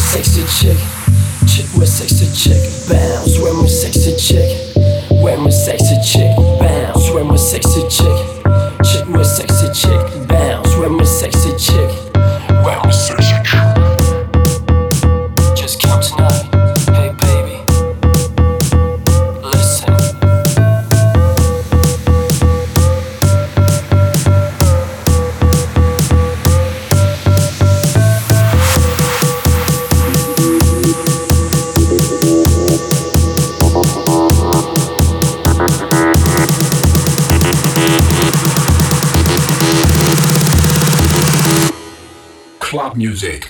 sexy chick, chick with sexy chick, bounce when we sexy chick, when we sexy chick, bounce when we sexy chick, chick with sexy chick, bounce when we sexy chick, when we sexy chick. Just come tonight, hey baby, listen. Club music.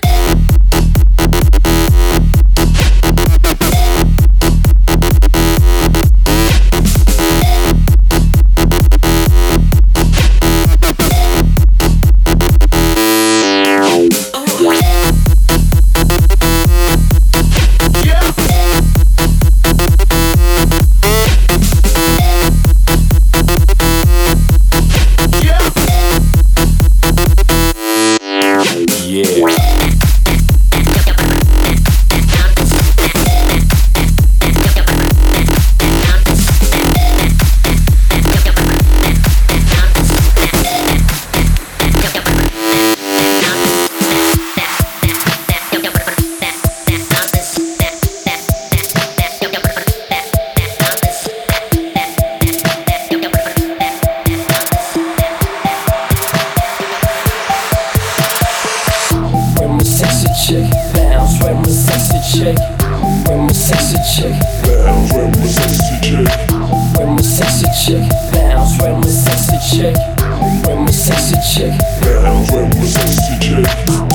Chick, bounce when we sexy chick, when we sexy chick, bounce when we sexy chick, when we sexy chick, bounce when we sexy chick, when we sexy chick, bounce when we sexy chick.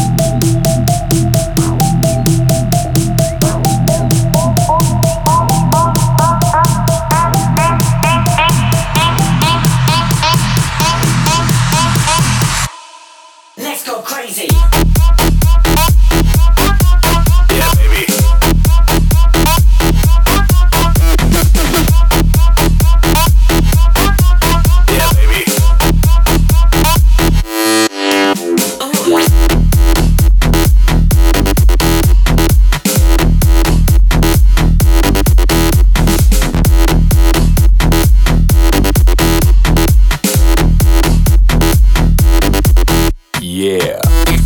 Let's go crazy. Yeah.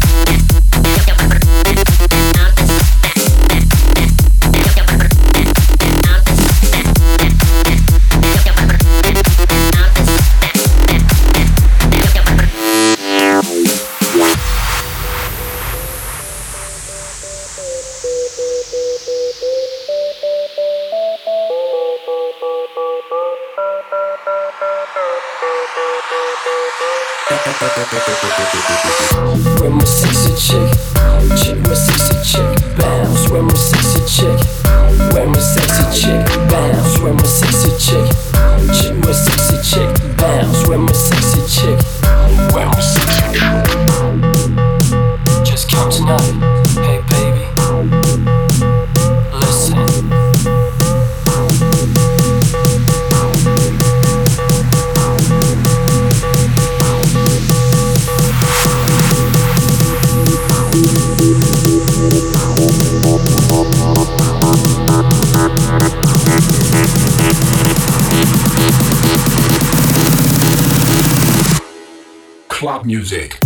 When we're sexy chick, chick with sexy chick, bounce when we're sexy chick, when we're sexy chick, bounce when we're sexy chick, chick with sexy chick, bounce when we're sexy chick, when we're sexy chick. Just come tonight, hey baby, listen. Club music.